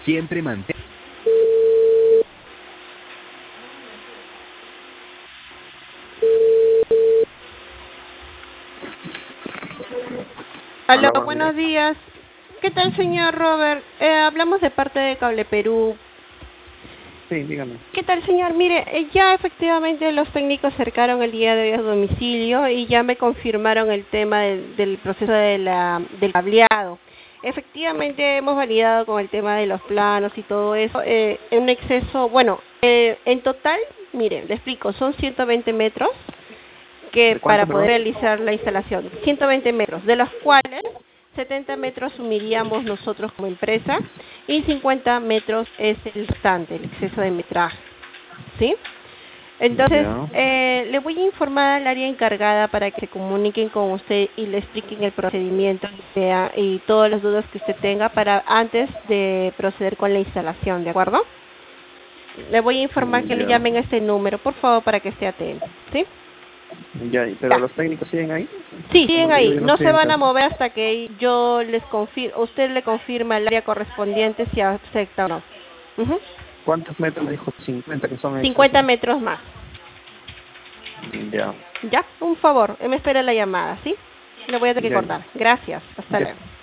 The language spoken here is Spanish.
Siempre mantén. Aló, Hola, buen día. buenos días. ¿Qué tal, señor Robert? Hablamos de parte de Cable Perú. Sí, dígame. ¿Qué tal, señor? Mire, ya efectivamente los técnicos cercaron el día de hoy a su domicilio y ya me confirmaron el tema del proceso del cableado. Efectivamente hemos validado con el tema de los planos y todo eso. En un exceso, bueno, en total, mire, le explico, son 120 metros que ¿De cuánto, para poder perdón? realizar la instalación, 120 metros, de los cuales 70 metros asumiríamos nosotros como empresa y 50 metros es el restante, el exceso de metraje, ¿sí? Entonces, Ya. le voy a informar al área encargada para que se comuniquen con usted y le expliquen el procedimiento y todas las dudas que usted tenga para antes de proceder con la instalación, ¿de acuerdo? Le voy a informar que le Ya. llamen a este número, por favor, para que esté atento, ¿sí? Ya, pero Ya. los técnicos siguen ahí. Sí, Como siguen le digo, ahí. yo no No estoy se en van a casa. mover hasta que yo les confirme, usted le confirma al área correspondiente si acepta o no. Ujú. ¿Cuántos metros me dijo? 50 que son 50 excesos. metros más. Ya. Ya, un favor, me espera la llamada, ¿sí? Le voy a tener que Ya, ya. cortar. Gracias. Hasta Ya. luego.